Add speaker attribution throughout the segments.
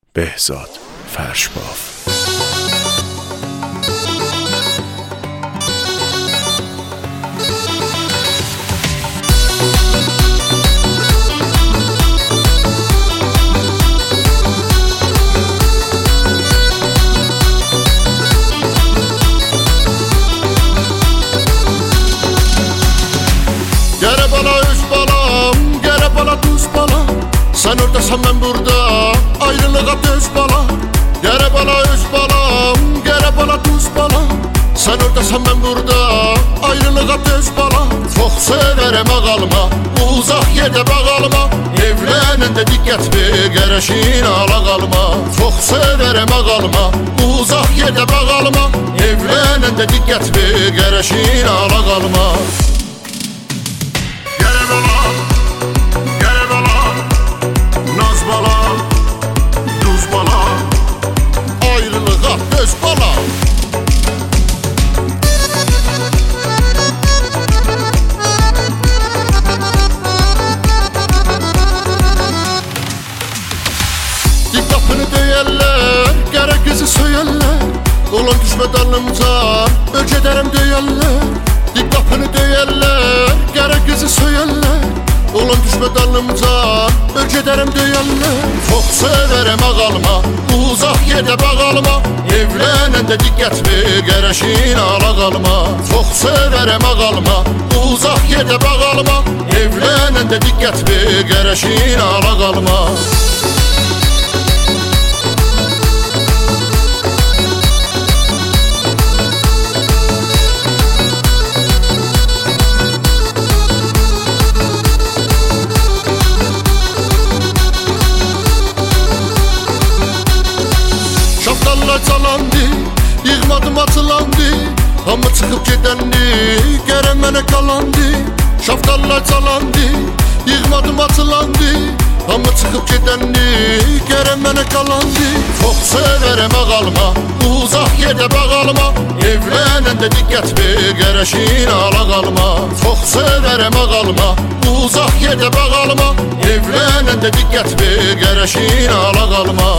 Speaker 1: بهزاد فرشباف.
Speaker 2: Gere bana öz balam, gere bana tuz balam. Sen oradasan ben burada, ayrılığa döz balam. Gere bana öz balam, gere bana tuz balam. Sen oradasan ben burada, ayrılığa döz balam. Çok severim ağalıma, uzak yerde bağalıma. Evlenende dikkat bir gereşin ala kalma. Çok severim ağalıma, uzak yerde bağalıma. Evlenende dikkat bir gereşin ala kalma. Öz bala. Dik kapını döyerler, gerek kızı söyerler. Olan düşme dalımca, ölç ederim döyerler. Dik kapını döyerler, gerek kızı söyerler. Olan düşme dalımca, ölç ederim döyerler. Çok severim ağalıma, uzak yerde bağalıma. Evlenende dikkat bir gereşin ala kalma. Çok severim ağalıma, uzak yerde bağalıma. Evlenende dikkat bir gereşin ala kalma. Şapkalar çalandı, yığmadım atılandı. Ama çıkıp gidendi, gelen bana kalandı. Şapkalar çalandı, yığmadım atılandı. Ama çıkıp gidendi, gelen bana kalandı. Çok severim ağalıma, uzak yerde bağalıma. Evlenende dikkat bir gereşin ala kalma. Çok severim ağalıma, uzak yerde bağalıma. Evlenende dikkat bir gereşin ala kalma.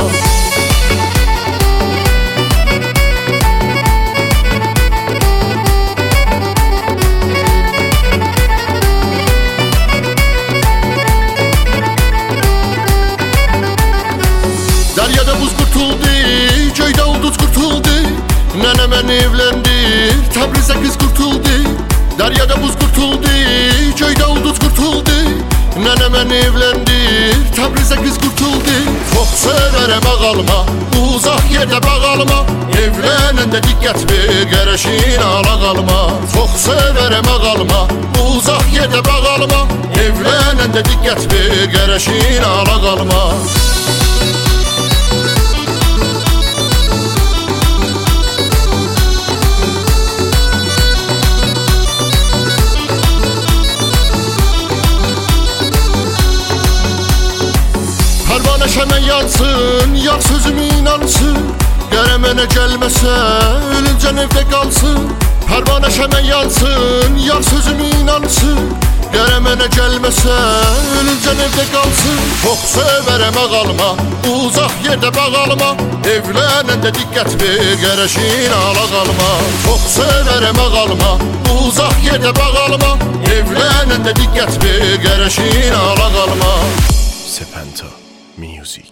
Speaker 2: Deryada buz kurtuldu, köyde ulduz kurtuldu. Nenemen evlendi, Tebriz'e kız kurtuldu. Deryada buz kurtuldu, köyde ulduz kurtuldu. Nenemen evlendi, Tebriz'e kız kurtuldu. Çok severim ağalıma, uzak yerde bağalıma. Evlenende dikkat bir gereşin ala kalma. Çok severim ağalıma, uzak yerde bağalıma. Evlenende dikkat bir gereşin ala kalma. Pervane şemen yansın, yar sözüme inansın. Geremene gelmese, ölünce evde kalsın. Pervane şemen yansın, yar sözüme inansın. Geremene gelmese, ölünce evde kalsın. Çok severim ağalıma, uzak yerde bağalıma. Evlenende dikkat bir gereşin ala kalma. Çok severim ağalıma, uzak yerde bağalıma. Evlenende dikkat bir gereşin ala kalma.
Speaker 1: Sepenta Music.